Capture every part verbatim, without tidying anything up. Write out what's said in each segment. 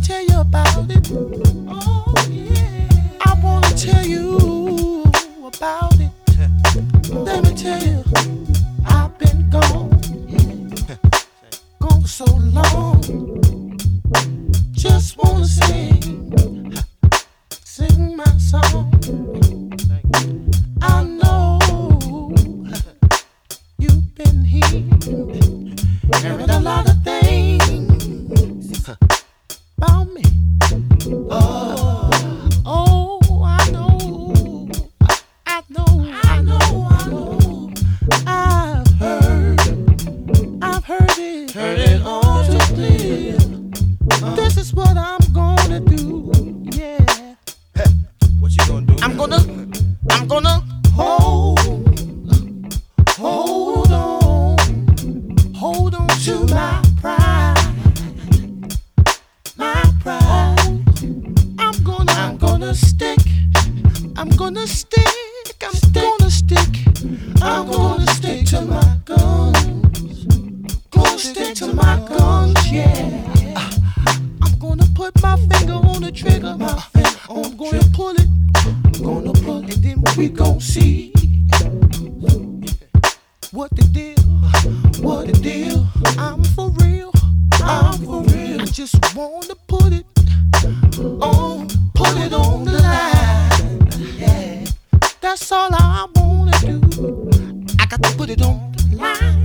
tell you about it. Oh yeah. I wanna tell you about it. Let me tell you, I've been gone, gone so long. Just wanna sing, sing my song. I know you've been here, hearing a lot of things about me. Oh, oh, I know, I know, I know, I know. I've heard, I've heard it, heard it all too clear. This is what I'm gonna do, yeah. What you gonna do? I'm gonna, I'm gonna hold, hold on, hold on to my pride, my pride. I'm gonna, I'm gonna stick, I'm gonna stick, I'm gonna stick, I'm gonna stick to my guns, gonna stick to my guns, yeah. I'm gonna put my finger on the trigger, my finger, I'm gonna pull it, I'm gonna pull it, and then we gon' see what the deal, what the deal. I'm for real, I'm for real. I just wanna put it on, put it on the line, yeah. That's all I wanna do. I got to put it on the line.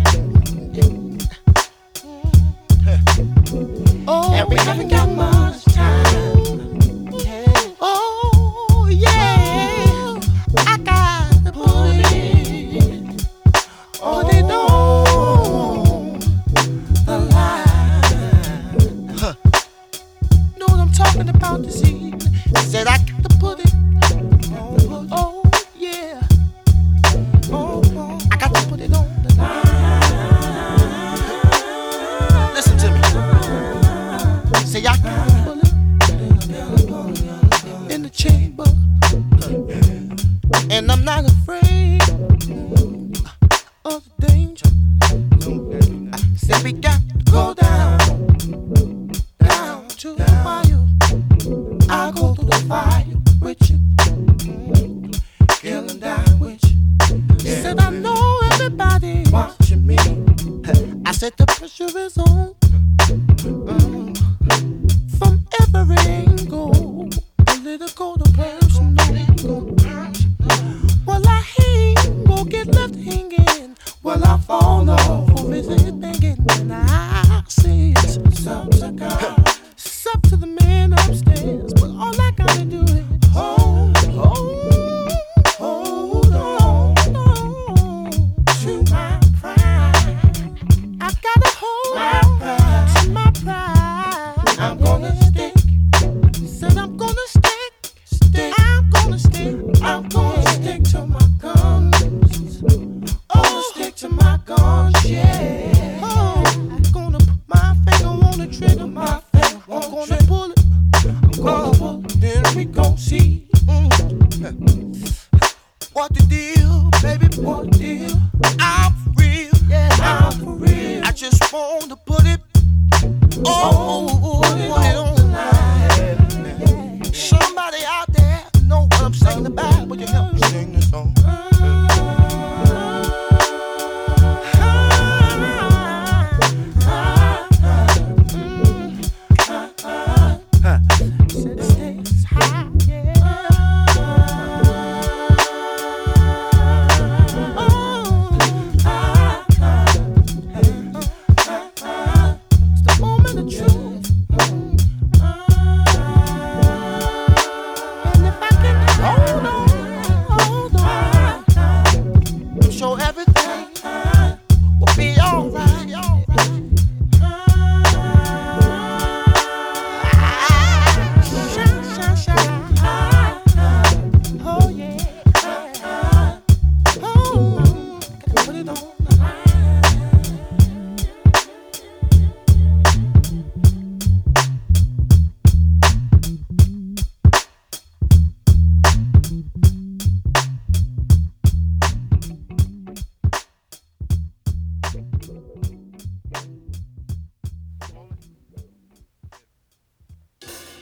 Oh, and we haven't got much time. Yeah. Oh, yeah. I got to put it, put it on the line. Huh. Know what I'm talking about this evening? Said I got to put it on. Oh, yeah. Oh, oh. I got to put it on the line. Listen to me. Say I got pull it in the chamber, and I'm not afraid of the danger. Say we got to go down, down to the fire. I'll go through the fire with you, kill and die with you. Said I know everybody watching me. I said the pressure is on. Mm. From every angle, political to personal. Well, I ain't gon' get left hanging. Well, I fall off for visit thinking, and I say it's up to God, it's up to the man upstairs. But all I gotta do is hold, hold, hold on, on to my pride. I gotta hold my pride to my pride. I'm gonna stick. Said I'm gonna stick, stick. I'm gonna stick. I'm gonna stick to my guns. Oh, stick to my guns, yeah. Oh, I'm gonna put my finger on the trigger, my finger. I'm gonna pull it. I'm gonna pull it. Then we gon' see mm. what the deal, baby. What the deal?